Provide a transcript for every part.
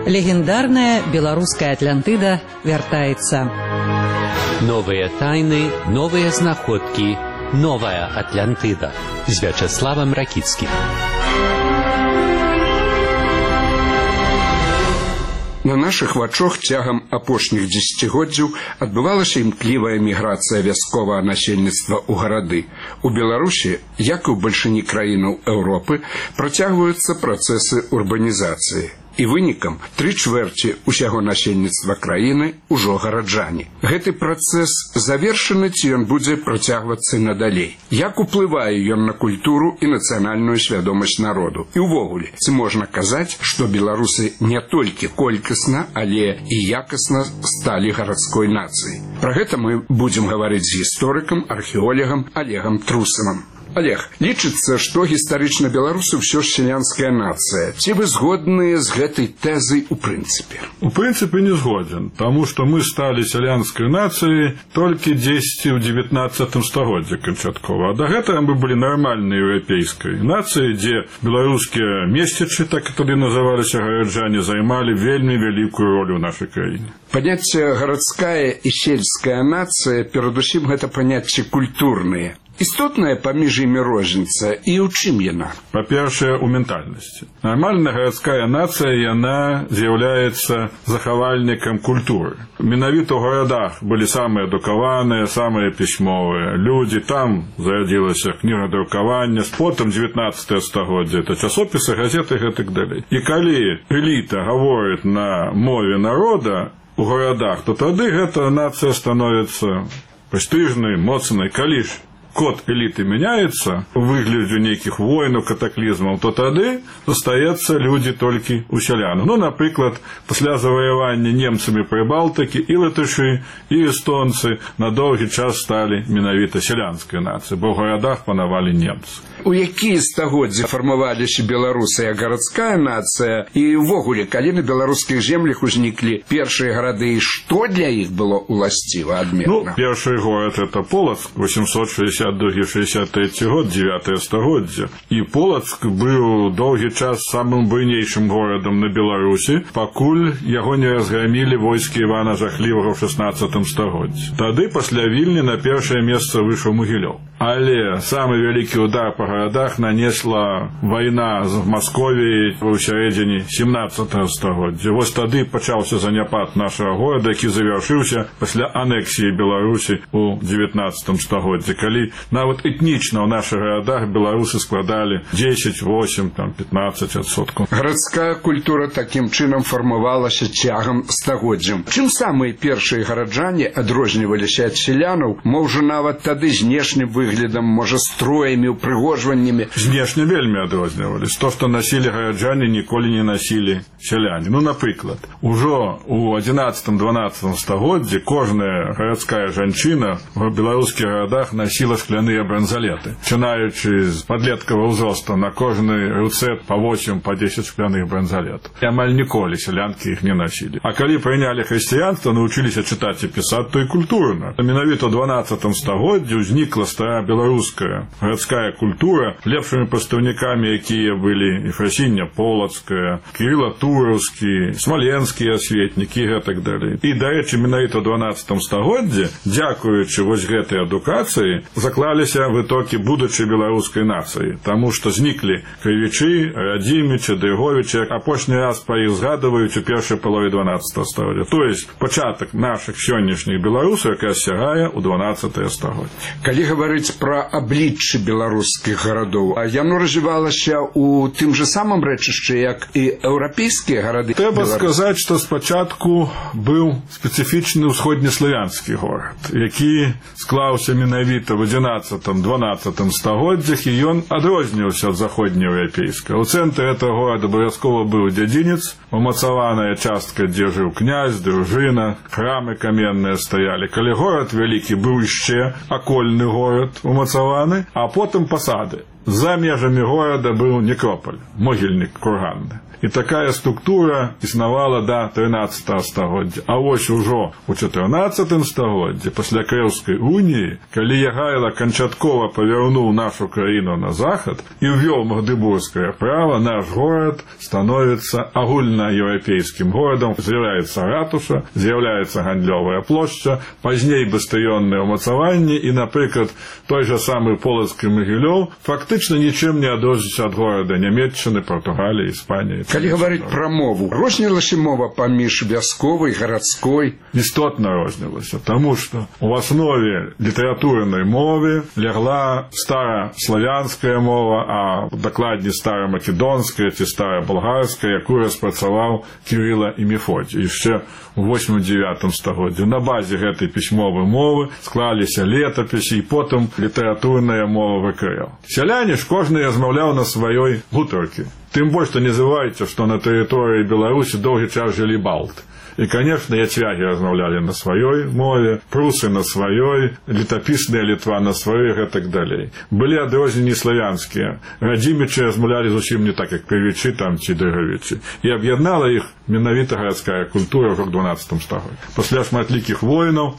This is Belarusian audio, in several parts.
Легендарная белорусская Атлантида вяртаецца. Новые тайны, новые знаходки, новая Атлантида с Вячеславом Ракицким. На наших вачах цягам апошніх дзесяцігоддзяў адбывалася імклівая міграцыя вясковага насельніцтва ў гарады. У Беларусі, як і ў бальшыні краінаў Еўропы, працягваюцца працэсы урбанізацыі. І вынікам 3/4 усяго насельніцтва краіны ўжо гараджане. Гэты працэс завершаны, ці ён будзе працягвацца надалей. Як уплывае ён на культуру і нацыянальную свядомасць народу? І ўвогуле, ці можна казаць, што беларусы не толькі колькасна, але і якасна сталі гарадской нацыяй? Пра гэта мы будзем гаварыць з гісторыкам, археолегам Олегам Трусовым. Олег, лічыцца, што гістарычна беларусы ўсё ж сялянская нацыя. Ці вы згодныя з гэтай тэзай у прынцыпе? У прынцыпе не згоден, таму што мы сталі сялянскай нацыяй толькі 10 у 19 стагоддзі канчаткова. А да гэтага мы былі нармальнай еўрапейскай нацыяй, дзе беларускія месцічы, так і тады называліся гараджане, займалі вельмі вялікую ролю ў нашай краіне. Паняцце гарадская і сельская нацыя, перадусім гэта паняцце культурныя. Істотная паміж імі розніца, і ў чым яна? Па-першае, у ментальнасці. Нармальная гарадская нацыя, яна з'яўляецца захавальнікам культуры. Менавіта ў гарадах былі самыя адукаваныя, самыя пісьмовыя людзі, там зарадзілася кнігадрукаванне, потым 19 стагоддзе, это часопісы, газеты і гэтак далей. І калі эліта гаворыць на мове народа у гарадах, то тады гэта нацыя становіцца прэстыжнай, моцнай. Калі ж код эліты мяняецца у выглядзе нейкіх войнаў, катаклізмаў, то тады застаецца людзі толькі ў сялянах. Ну, напрыклад, пасля заваявання немцамі Прыбалтыкі і латышы, і эстонцы на доўгі час сталі менавіта сялянскай нацыяй, бо ў гарадах панавалі немцы. У якія стагоддзі фармаваліся беларусы як гарадская нацыя, і ўвогуле, калі на беларускіх землях узніклі першыя гарады, і што для іх было уласціва адметна? Ну, першы горад это Полацк, 862-63 год, 9 стагоддзя. І Полацк быў доўгі час самым буйнейшым горадам на Беларусі, пакуль яго не разграмілі войскі Івана Жахлівага ў 16 стагоддзі. Тады пасля Вільні на першае месца выйшаў Могілёў. Але самы вялікі удар па гарадах нанесла вайна з Масковіяй ў сярэдзіне 17 стагоддзя. Вось тады пачаўся заняпад нашага горада, які завяршыўся пасля анексіі Беларусі ў 19 стагоддзі, калі нават этнічна ў нашых гарадах беларусы складалі 10, 8, 15%. Гарадская культура такім чынам фармавалася цягам стагоддзяў. Чым самыя першыя гараджане адрозніваліся ад сялянаў, можа нават тады знешнім выглядам, можа строямі, упрыгожваннямі? Знешне вельмі адрозніваліся. То, што насілі гараджане, ніколі не насілі сяляне. Ну, напрыклад, ужо ў 11-12 стагоддзі кожная гарадская жанчына ў беларускіх гарадах насіла скляныя бранзалеты. Пачынаючы з падлеткавага ўзросту на кожнай руцэ па 8, па 10 скляных бранзалетаў. І амаль ніколі сялянкі іх не насілі. А калі прынялі хрысціянства, навучыліся чытаць і пісаць, то і культурна. Менавіта ў 12 стагоддзі ўзнікла старая беларуская гарадская культура, лепшымі прадстаўнікамі, якія былі Ефрасіння Полацкая, Кірыла Тураўскі, смаленскія асветнікі і гэтак далей. І, дарэчы, менавіта ў 12 стагоддзі, дзякуючы вось гэтай адукацыі, заклаліся вытокі будучай беларускай нацыі, таму што зніклі Крывічы, Радзімічы, Дрыговічы, апошні раз па іх згадваюць у першай палове 12 стагоддзя. То есть пачатак нашых сённяшніх беларусаў якраз сягае ў 12 стагоддзе. Калі гаварыць пра абліччы беларускіх гарадоў, а яно развівалася ў тым жа самым рэчышчы, як і еўрапейскія гарады? Трэба сказаць, што спачатку быў спецыфічны ўсходнеславянскі горад, які склаўся менавіта в 11-12 стагоддзях, і ён адрозніваўся ад заходнееўрапейскага. У цэнтры этого города абавязкова быў дзядзінец, умацаваная частка, дзе жыў князь, дружына, храмы каменныя стаялі. Калі горад вялікі, быў яшчэ акольны горад умацаваны, а потым пасады. За межамі горада быў некропаль, могільнік курганны. І такая структура існавала до 13 стагоддзя. А вось ужо у 14 стагоддзі, пасля Крэўскай уніі, калі Ягайло канчаткова павярнуў нашу краіну на захад і ўвёў магдыбургскае права, наш горад становіцца агульнаеўрапейскім горадам. З'яўляецца ратуша, з'яўляецца гандлёвая плошча, пазней бастыённыя ўмацаванні і, напрыклад, той жа самы полацкі Магілёў фактычна нічым не адрозніваецца ад горада Нямецчыны, Партугаліі, Іспаніі. Калі гаварыць пра мову, рознілася мова паміж вясковай, гарадской? Істотна рознілася, таму што ў аснове літаратурнай мовы лягла стараславянская мова, а дакладней старамакедонская ці старабалгарская, якую распрацаваў Кірыла і Мефодій яшчэ у 8-9 стагоддзі. На базе гэтай пісьмовай мовы склаліся летапісы і потым літаратурная мова выкрыла. Сяляне ж кожны размаўляў на сваёй гутаркі. Тым больш, што не забывайце, што на тэрыторыі Беларусі доўгі час жылі балты. І, конечно, яцвягі размаўлялі на сваёй мове, прусы на сваёй, летапісныя Літва на сваёй і так далей. Былі адрозненні славянскія. Радзімічы размаўлялі зусім не так, як певічы там ці дрыгавічы. І аб'яднала іх менавіта гарадская культура ўжо ў 12 стагоддзі. Пасля шматлікіх воінаў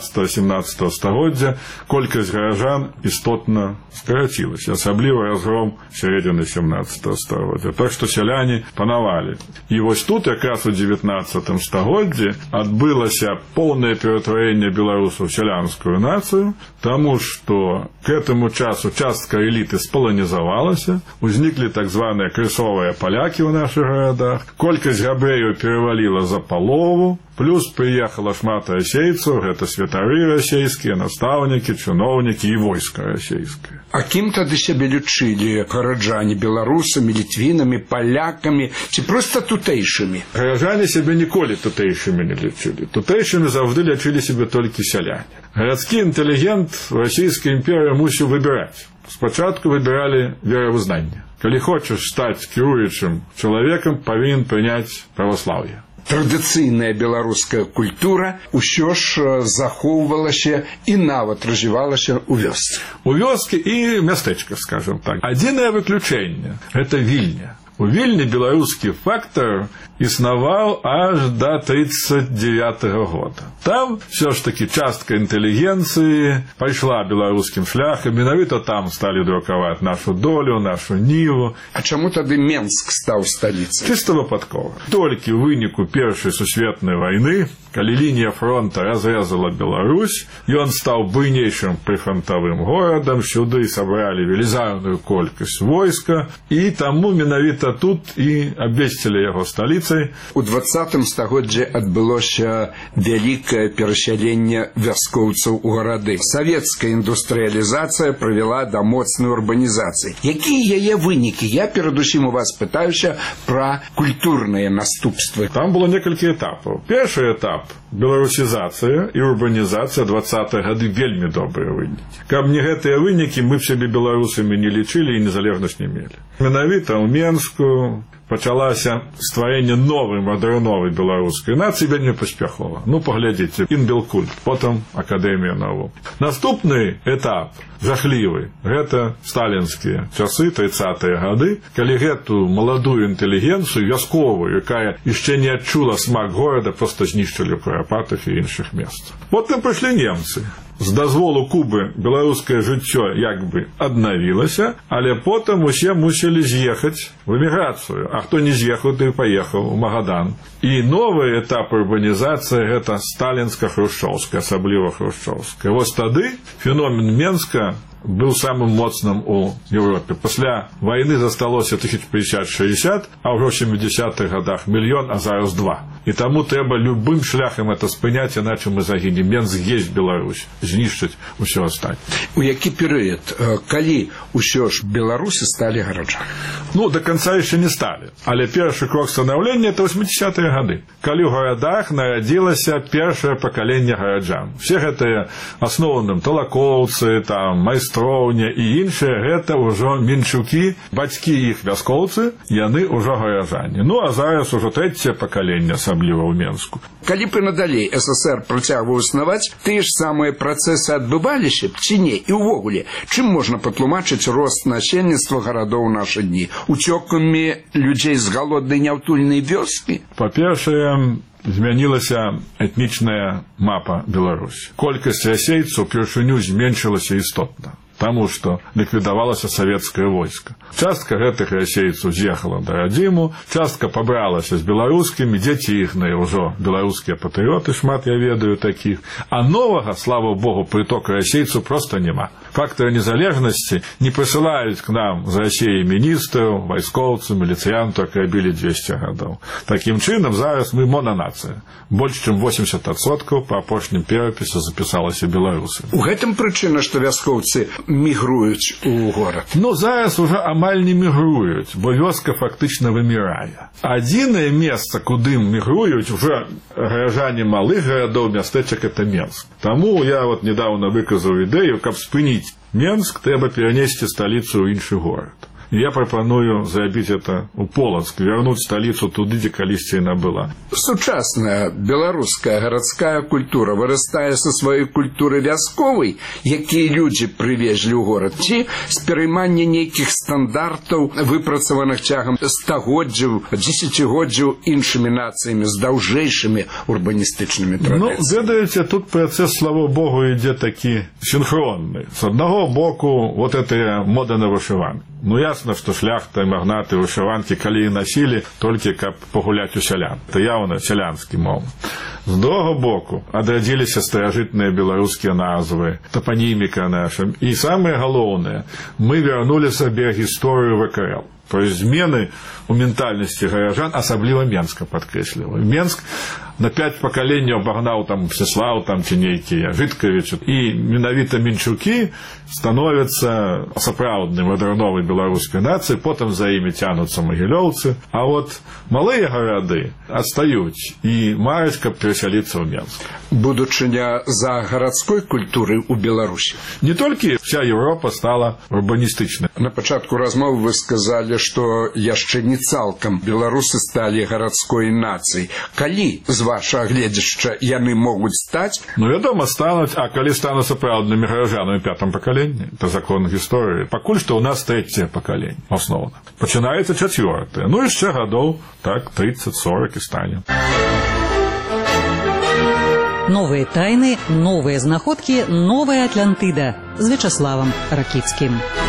16-17 стагоддзя колькасць гараджан істотна скарацілася, асабліва разгром сярэдзіны 17 стагоддзя. Так што сяляне панавалі. І вось тут якраз у 19 стагоддзі адбылася поўнае ператварэнне беларусаў у сялянскую нацыю, таму што к этому часу частка эліты спаланізавалася, узніклі так званыя крысовыя палякі ў нашых гарадах, колькасць габрэяў пераваліла за палову, плюс прыехала шмат расейцаў, гэта святары расейскія, настаўнікі, чыноўнікі і войска расейскае. А кім тады сябе лічылі гараджане? Беларусамі, літвінамі, палякамі ці проста тутэйшымі? Гараджане сябе ніколі тутэйшымі не лічылі. Тутэйшымі заўжды лічылі сябе толькі сяляне. Гарадскі інтэлігент расійскай імперыі мусіў выбіраць. Спачатку выбіралі веравызнанне. Калі хочаш стаць кіруючым чалавекам, павінен прыняць праваслаўе. Традыцыйная беларуская культура ўсё ж захоўвалася і нават развівалася ў вёсцы. У вёскі і мястэчках, скажем так. Адзінае выключэнне – гэта Вільня. У Вільні беларускі фактар існаваў аж до 1939 года. Там все ж таки частка інтэлігенцыі пайшла беларускім шляхам, менавіта там сталі друкаваць нашу долю, нашу ніву. А чаму тады Менск стаў сталіцай? Чыста выпадкова. Толькі ў выніку Першай сусветнай вайны, калі лінія фронта разрэзала Беларусь, ён стаў буйнейшым прыфронтавым горадам, сюды сабралі велізарную колькасць войска, і таму менавіта тут і абвесцілі яго сталіцай. У 20 стагоддзі адбылося вялікае перасяленне вяскоўцаў у гарады. Савецкая індустрыялізацыя прывяла да моцнай урбанізацыі. Якія яе вынікі? Я перадусім у вас пытаюся пра культурныя наступствы. Там было некалькі этапаў. Першы этап – беларусізацыя і урбанізацыя 20-е гады вельмі добрыя вынікі. Каб не гэтыя вынікі, мы б сябе беларусамі не лічылі і незалежнасць не мелі. Менавіта ў Менску пачалася стварэнне новай мадэрновай беларускай нацыі вельмі паспяхова. Ну, паглядзіце, інбелкульт, потым Акадэмія навук. Наступны этап, жахлівы, гэта сталінскія часы, 30-е гады, калі гэту маладую інтэлігенцыю вясковую, якая яшчэ не адчула смак горада, проста знішчылі ў Курапатах і іншых месцах. Потым прыйшлі немцы. З дазволу Кубы беларускае жыццё як бы аднавілася, але потым усе мусілі з'ехаць в эміграцыю, а хто не з'ехаў, той паехаў у Магадан. І новы этап урбанізацыі – гэта сталінска-хрушчоўская, асабліва хрушчоўская. Вось тады феномен Менска быў самым моцным у Еўропе. Пасля вайны засталося 1050-60, а ўжо ў 70-х гадах мільён, а зараз 2. І таму трэба любым шляхам это спыняць, іначе мы загінем. Менск есть Беларусь, знішчыць усё астатняе. У які перыяд, калі ўсё ж беларусы сталі гараджанамі? Ну, до конца яшчэ не сталі. Але першы крок станаўлення – это 80-е гады. Калі ў гарадах нарадзілася першае пакаленне гараджан. Все гэтыя асноўным талакоўцы, там, майстроўцы, строўня і іншыя, гэта ўжо мінчукі, бацькі іх вяскоўцы, яны ўжо гараджане. Ну, а зараз ужо трэцяе пакаленне, асабліва ў Менску. Калі б і надалей СССР працягваў існаваць, тыя ж самыя працэсы адбываліся б ці не? І ўвогуле, чым можна патлумачыць рост насельніцтва гарадоў у нашы дні? Уцёкамі людзей з галоднай няўтульнай вёскі? Па-першае, змянілася этнічная мапа Беларусі. Колькасць расейцаў упершыню зменшылася істотна, таму што ліквідавалася савецкае войска. Частка гэтых расейцаў з'ехала да радзіму, частка пабралася з беларускімі, дзеці іхныя ўжо беларускія патрыёты, шмат я ведаю такіх, а новага, слава Богу, прытока расейцаў проста няма. Фактары незалежнасці не прысылаюць к нам з Расіі міністраў, вайскоўцаў, міліцыянтаў, як рабілі 200 гадоў. Такім чынам, зараз мы монанацыя. Больш чым 80% па апошнім перапісе запісалася беларусы. У гэтым прычына, што вяскоўцы мігруюць у горад? Ну, зараз уже амаль не мігруюць, бо вёска фактычна вымірае. Адзінае месца, куды мігруюць уже гараджане малых гарадоў, мястэчак, это Менск. Таму я вот недавно выказаў ідэю, каб спыніць Менск, трэба перанесці сталіцу ў іншы горад. Я прапаную зрабіць это у Полацк, вярнуць сталіцу туды, дзе калісьці яна была. Сучасная беларуская гарадская культура вырастае са сваёй культуры вясковай, якія людзі прывезлі ў горад, ці з пераймання нейкіх стандартаў, выпрацаваных цягам стагоддзяў, дзесяцігоддзяў іншымі нацыямі з даўжэйшымі урбаністычнымі традыцыямі. Ну, ведаеце, тут працэс, слава Богу, ідзе такі синхронны. З аднаго боку, вот эта мода на вышыванкі. Ну, ясна, што шляхта і магнаты вышыванкі, калі і насілі, толькі каб пагуляць у сялян. Это явно сялянскі момант. З другого боку, адрадзіліся старажытныя беларускія назвы, топаніміка наша. І самае галоўнае, мы вярнулі сабе гісторыю ВКЛ. То есть змены у ментальнасці гараджан, асабліва Менска, падкрэсліваю. Менск на 5 пакаленняў абагнаў там Всеслав, там ці нейкія Жыткавіч. І менавіта мінчукі становяцца сапраўднай мадэрновай беларускай нацыі, потым за імі цянуцца магілёўцы. А вот малыя гарады адстаюць і маюць, каб перасяліцца ў Менск. Будучыня за гарадской культурай у Беларусі. Не толькі вся Еўропа стала урбаністычнай. На пачатку размовы вы сказалі, што яшчэ не цалкам беларусы сталі гарадской нацыяй. Калі, з вашага гледзяшча, яны могуць стаць? Ну, вядома, стануць, а калі стануць сапраўднымі гараджанамі 5-м пакаленні, это закон гісторыі. Пакуль што ў нас 3-е пакаленне, асноўна. Пачынаецца 4-е. Ну, яшчэ гадоў, так, 30-40 і стане. Новые тайны, новые знаходкі, новая Атлантыда з Вячаславам Ракіцкім.